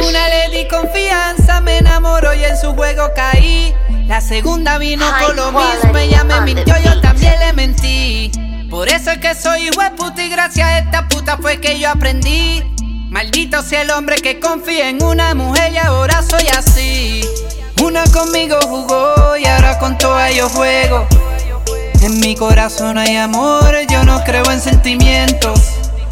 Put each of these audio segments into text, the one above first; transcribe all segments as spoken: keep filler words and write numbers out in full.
una le di confianza, me enamoró y en su juego caí. La segunda vino con lo mismo, ella me mintió, yo también le mentí. Por eso es que soy hijo de puta y gracias a esta puta fue que yo aprendí. Maldito sea el hombre que confía en una mujer y ahora soy así. Una conmigo jugó y ahora con todas yo juego. En mi corazón hay amor, yo no creo en sentimientos.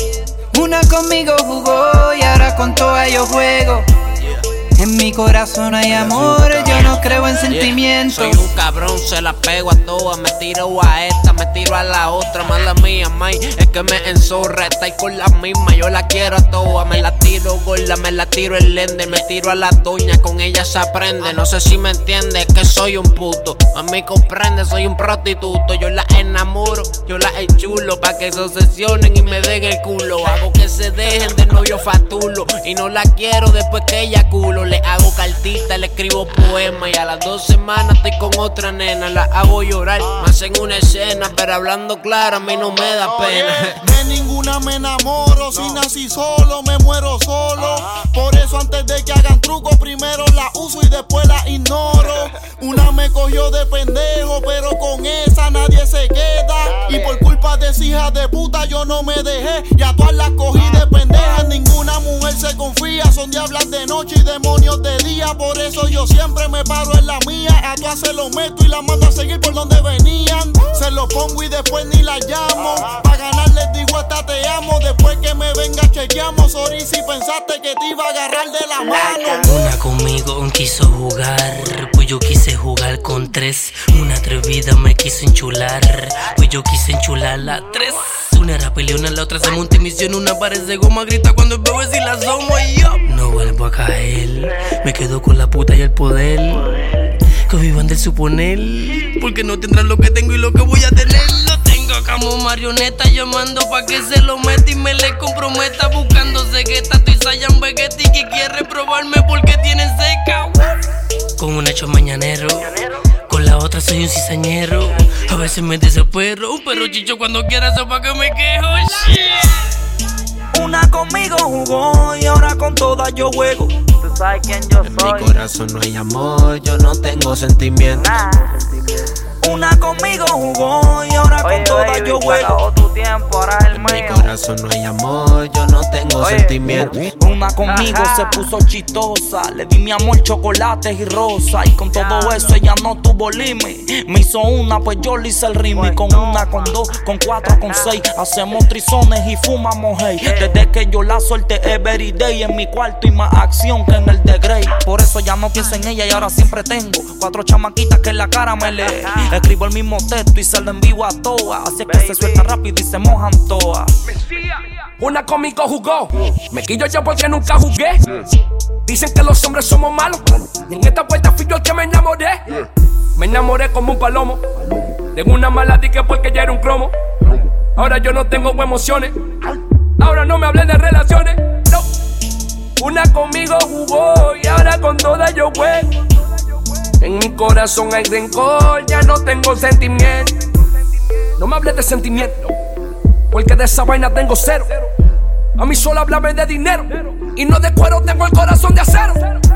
Una conmigo jugó y ahora con todas yo juego. En mi corazón hay amor, yo no creo en sentimientos. Soy un cabrón, se la pego a todas. Me tiro a esta, me tiro a la otra. Mala mía, may, es que me enzorra. Está ahí con la misma, yo la quiero a todas. Me la tiro gorda, me la tiro el lender. Me tiro a la doña, con ella se aprende. No sé si me entiende, es que soy un puto. A mí comprende, soy un prostituto. Yo la enamoro, yo la enchulo, pa' que se obsesionen y me den el culo. Hago que se dejen de novio fatulo. Y no la quiero después que ella culo. Le hago cartita, le escribo poema. Y a las dos semanas estoy con otra nena. La hago llorar, me hacen una escena. Pero hablando claro, a mí no me da pena. De ninguna me enamoro, si nací solo, me muero solo. Por eso antes de que hagan truco, primero la uso y después la ignoro. Una me cogió de pendejo, pero con esa nadie se queda. Y por culpa de esa hija de puta yo no me dejé. Y a todas las cogí de pendejas. Ninguna mujer se confía, son diablas de noche y demonios de día. Por eso yo siempre me paro en la mía. A todas se lo meto y las mando a seguir por donde venían. Se lo pongo y después ni la llamo. Pa' ganar les digo hasta te amo. Después que me venga chequeamos. Sorry si pensaste que te iba a agarrar de la mano. Una conmigo quiso jugar, pues yo quise jugar con tres. Una atrevida me quiso enchular, pues yo quise enchular la tres. Una era peleona, la otra se monta en misión. Una parece goma, grita cuando veo si la asomo y yo no vuelvo a caer. Me quedo con la puta y el poder, que vivan del suponer, porque no tendrán lo que tengo y lo que voy a tener. Lo tengo como marioneta, llamando pa' que se lo meta y me le comprometa. Buscando cegueta, estoy Saiyan Vegetti que quiere probarme porque tienen seca. Con un hecho mañanero, con la otra soy un cizañero. A veces me desespero, un perro chicho cuando quiera sepa que me quejo. Shit. Una conmigo jugó y ahora con todas yo juego. Tú sabes quién yo soy. En mi corazón no hay amor, yo no tengo sentimientos. Nah. Una conmigo jugó y ahora Oye, con todas baby, yo se juego. acabó tu tiempo, ahora es el En mío. mi corazón no hay amor, yo no tengo Oye. sentimientos. Una conmigo Ajá. se puso chistosa. Le di mi amor chocolates y rosa. Y con todo Ya. eso ella no tuvo límite. Me hizo una, pues yo le hice el ritmo. Con una, con dos, con cuatro, con seis. Hacemos trizones y fumamos hey. Desde que yo la solté every day. En mi cuarto y más acción que en el de Grey. Por eso ya no pienso en ella y ahora siempre tengo cuatro chamaquitas que en la cara me lee. Escribo el mismo texto y se lo envío a todas. Así es que se suelta rápido y se mojan todas. Una conmigo jugó, me quillo yo porque nunca jugué. Dicen que los hombres somos malos, y en esta vuelta fui yo el que me enamoré. Me enamoré como un palomo, de una mala dique porque ya era un cromo. Ahora yo no tengo emociones, ahora no me hablen de relaciones, no. Una conmigo jugó y ahora con todas yo juego. En mi corazón hay rencor, ya no tengo sentimiento. No me hables de sentimiento, porque de esa vaina tengo cero. A mí solo háblame de dinero, y no de cuero, tengo el corazón de acero.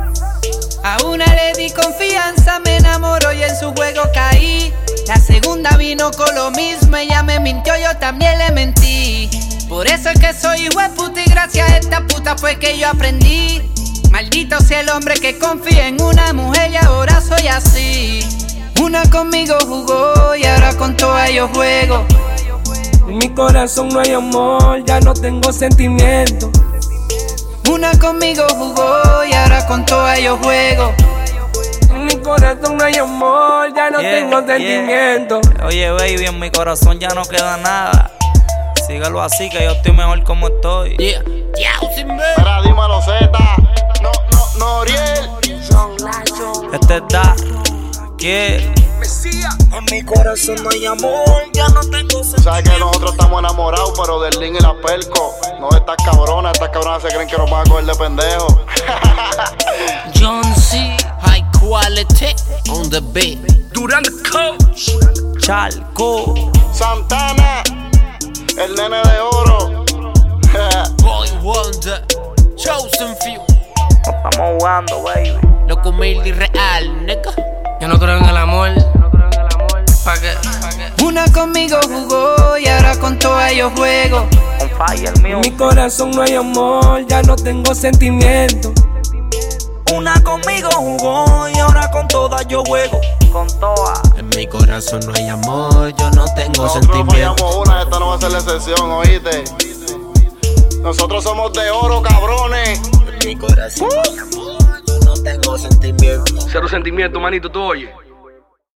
A una le di confianza, me enamoró y en su juego caí. La segunda vino con lo mismo, ella me mintió, yo también le mentí. Por eso es que soy hijo de puta y gracias a esta puta fue que yo aprendí. Maldito sea el hombre que confía en una mujer y ahora soy así. Una conmigo jugó y ahora con todas yo juego. En mi corazón no hay amor, ya no tengo sentimiento. Una conmigo jugó y ahora con todas yo juego. En mi corazón no hay amor, ya no Yeah, tengo yeah. sentimiento. Oye, baby, en mi corazón ya no queda nada. Sígalo así que yo estoy mejor como estoy. Yeah, yeah, sin ver. Mira, dímelo, Z. No, no, Noriel. Este es Da. ¿Qué? En mi corazón no hay amor, ya no tengo sentimiento. Sabes que nosotros estamos enamorados, pero del Link y la Perco. No de estas cabronas, estas cabronas se creen que nos van a coger de pendejo. John C. High quality on the beat. Durán the coach. Chalco. Santana, el nene de oro. Boy Wonder, Chosen Few. Estamos jugando, baby. Loco humilde y real, nigga. Yo no creo en el amor. ¿Pa' qué? ¿Pa' qué? Una conmigo jugó y ahora con todas yo juego. On fire, mío. En mi corazón no hay amor, ya no tengo sentimiento. Una conmigo jugó y ahora con todas yo juego. Con todas. En mi corazón no hay amor, yo no tengo Nosotros sentimiento. fallamos una, esta no va a ser la excepción, oíste. Nosotros somos de oro, cabrones. En mi corazón no hay amor, yo no tengo sentimiento. Cero sentimiento, manito, tú oye.